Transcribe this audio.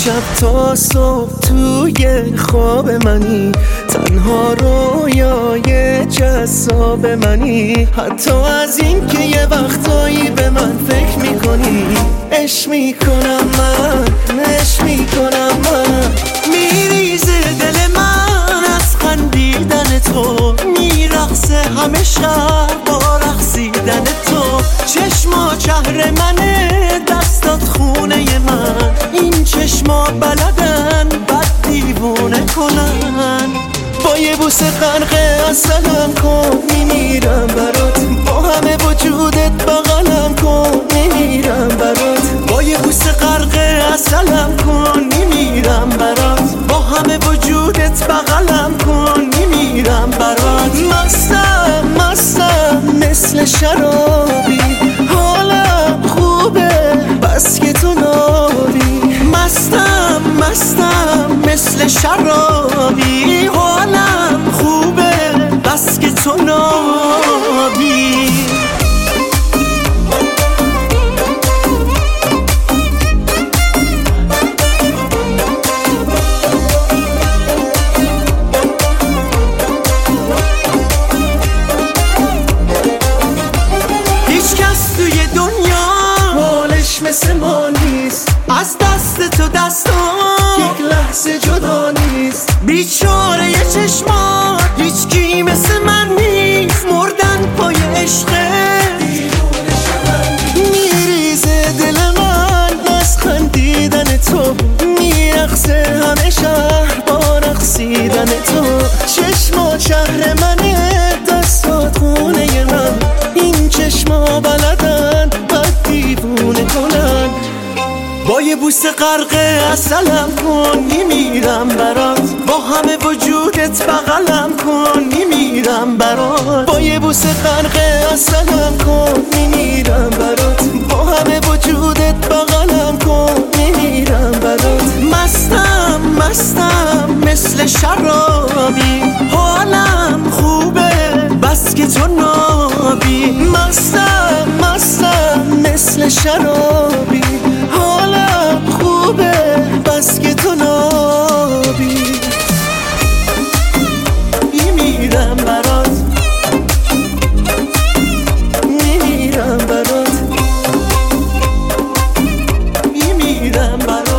شب تا صبح توی خواب منی، تنها رویای جذاب منی. حتی از این که یه وقتایی به من فکر میکنی، عشق میکنم من، عشق میکنم من. میریزه دل من از خندیدن تو، میرقصه همه شب با رقصیدن تو. چشما شهر منه، دستات خونه من، این چشما بلدن بد دیوونه کنن. با یه بوسه غرق عسلم کن، میمیرم برات، با همه وجودت بغلم کن، میمیرم برات. با یه بوسه غرق عسلم کن، میمیرم برات، با همه وجودت بغلم کن، میمیرم برات. مستم مستم مثل شرابی، حالم خوبه بس که تو نابی. مستم مستم مثل شرابی، حالم خوبه بس که تو نابی. مثل ما نیست، از دست تو دستم یک لحظه جدا نیست. بیچاره یه چشما هیچ کی مثل من نیست، مردن پای عشقه میریزه دل من از خندیدن تو، میرقصه همه شهر با رقصیدن تو. چشما شهر منه، دستات خونه من، این چشما بلدن بد دیوونه کنن. با یه بوسه غرق عسلم کن، میمیرم برات، با همه وجودت بغلم کن، میمیرم برات. با یه بوسه غرق عسلم کن، میمیرم برات، با همه وجودت بغلم کن، میمیرم برات. مستم مستم مثل شرابی، حالم خوبه بس که تو نابی. مستم مستم مثل شرابی، حالم خوبه بس که تو نابی. میمیرم برات، میمیرم برات، میمیرم برات.